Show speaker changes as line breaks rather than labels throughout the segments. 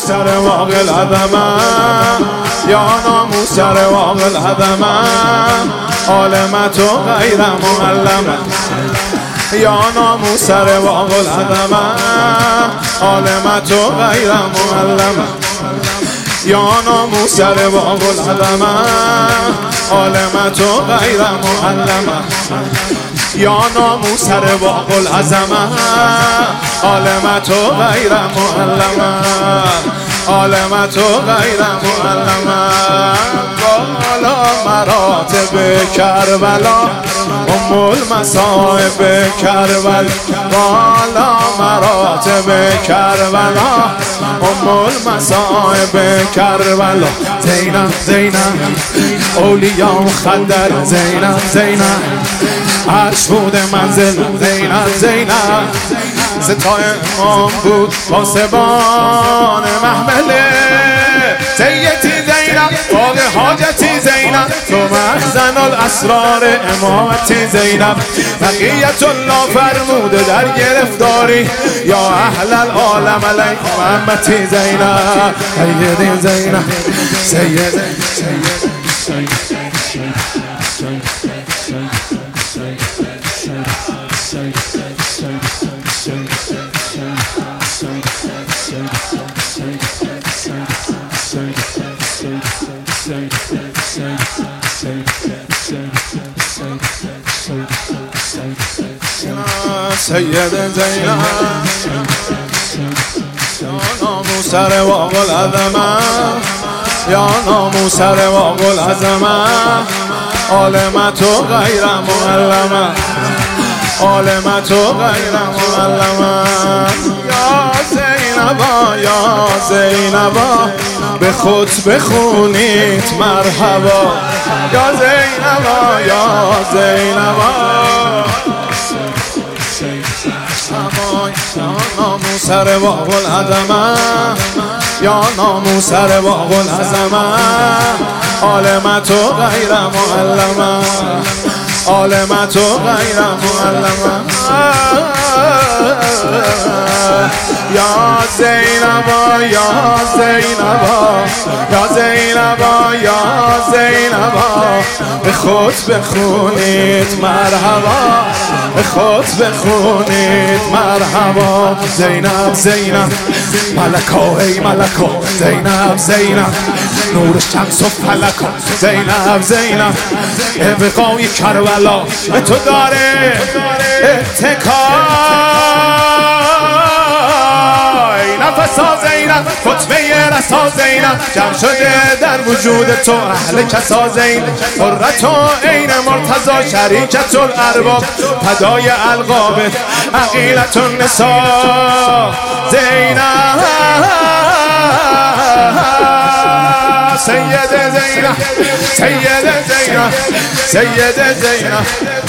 سر واقع العظمه یا ناموس سر واقع العظمه عالمت و غیر معلمه یا ناموس سر واقع العظمه عالمت و غیر معلمه یا ناموس سر واقع العظمه عالمت و غیر معلمه یا ناموس سر واقع العظمه عالمت و غیر معلمه عالمت و غیر معلمه بالا مراتب کربلا ام المصائب کربلا بالا مراتب کربلا ام المصائب کربلا زینب زینب اولیاء مخدر زینب زینب عرش بود منزل زینب زینب ستای امام بود پاسبان محمله سیدی زینب باغ حاجتی زینب تو مخزن الاسرار امامتی زینب بقیت الله فرموده در گرفتاری یا اهل العالم علیکم امتی زینب سیدی زینب سیدی سید زینب یا ناموس سر واقع العظمه یا ناموس سر واقع العظمه عالمت و غیر معلمه عالمت و غیر معلمه یا زینبا یا زینبا به خود بخونید مرحبا یا زینبا یا زینبا یا ناموس سر واقع العظمه یا ناموس سر واقع العظمه عالمت و غیر معلمه عالمت و غیر معلمه یا زینبا یا زینبا یا زینبا یا زینبا به خود بخونید مرحبا به خود بخونید مرحبا زینب زینب ملکا ای ملکا زینب زینب نور شمس و فلکا زینب زینب ابقای کربلا به تو داره اتکای نفسا زینب خطبه رسا زینب جمع شده در وجود تو اهل کسا زینب حرت و عین مرتضی شریکت الارباب فدای القاب عقیلت النساء زینب سید زینب سید زینب سید زینب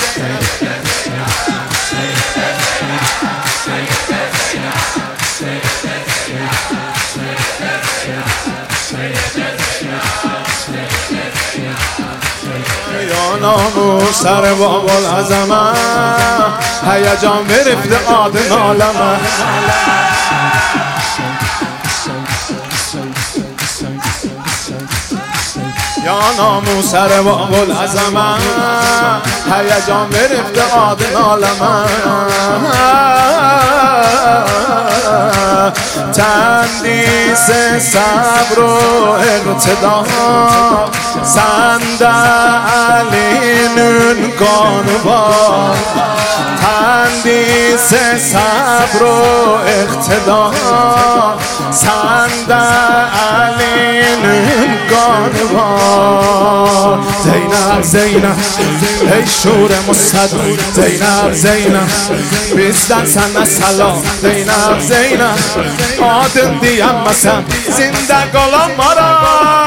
یا ناموس سر واقع العظمه هیجان گرفته عادن عالمه یا ناموس سر واقع العظمه هیجان گرفته عادن عالمه تندیس صبر و اقتدا سند علی نون با تندیس صبر و اقتدا سند علی نون با زینب زینب ای شور مصدق زینب زینب بیستن سن سلام زینب زینب آدم دیم مثلا زنده گلام مرا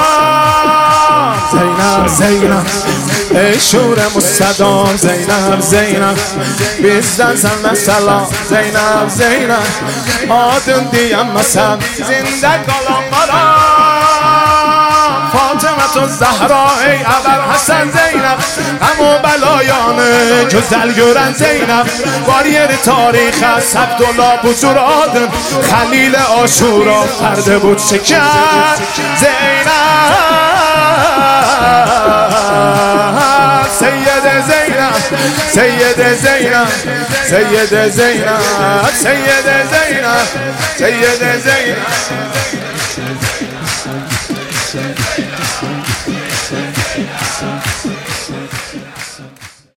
زینب زینب ای شور مصدق زینب زینب بیستن سن سلام زینب زینب آدم دیم مثلا زنده گلام مرا فاطمه الزهرا ای ابوالحسن زینب همو بلایان güzel gören Zeynep var yeri tarih است عبدالله بزرگان خلیل عاشورا پرده بود شکن زینب سید زینب سید زینب سید زینب سید زینب سید زینب